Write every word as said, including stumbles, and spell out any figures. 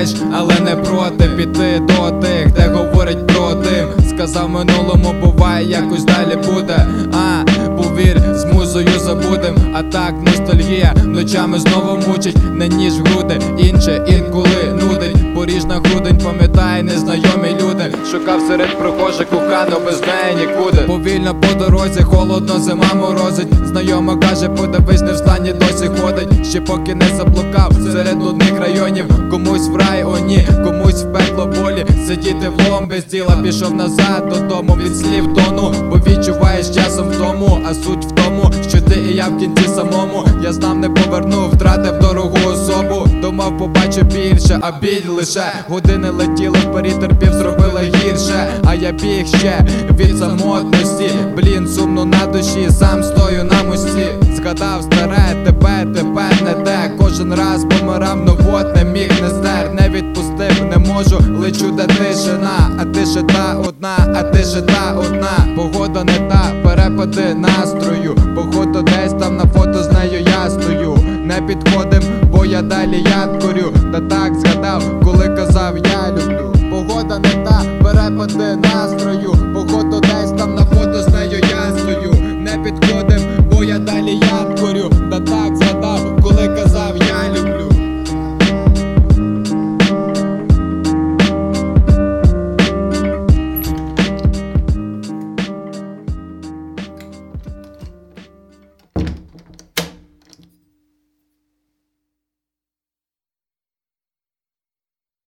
маєш, але не проти піти до тих, де говорять про тим. Сказав минулому, буває, якось далі буде. А, повір, з музою забудем. А так ностальгія ночами знову мучить, не ніж в груди, інше інколи нудить. Поріж на грудень, пам'ятай, незнайомі люди. Шукав серед прохожих кохану, без неї нікуди. Повільно по дорозі, холодно, зима морозить. Знайома каже, подивись, не в стані досі ходить. Ще поки не заблукав серед лудних районів. Комусь в рай, о ні, комусь в пекло болі. Сидіти влом без діла, пішов назад додому від слів тону. Бо відчуваєш часом втому, а суть в тому, що ти і я в кінці самому. Я знав, не поверну, втратив дорогу особу. Думав, побачу більше, а біль лише. Години летіли вперед, терпів, зробила гірше. А я біг ще від самотності. Блін, сумно на душі, сам стою на мості. Згадав старе, тебе тепер не те. Кожен раз помирав, но вот не міг, не здер. Не відпустив, не можу, лечу, де тишина. А тиша та одна, а тиша та одна. Погода не та, перепади настрою. Походу десь там на фото з нею я стою. Не підходим, бо я далі ядкорю. Та так згадав, коли казав я люблю. Погода не та, перепади настрою.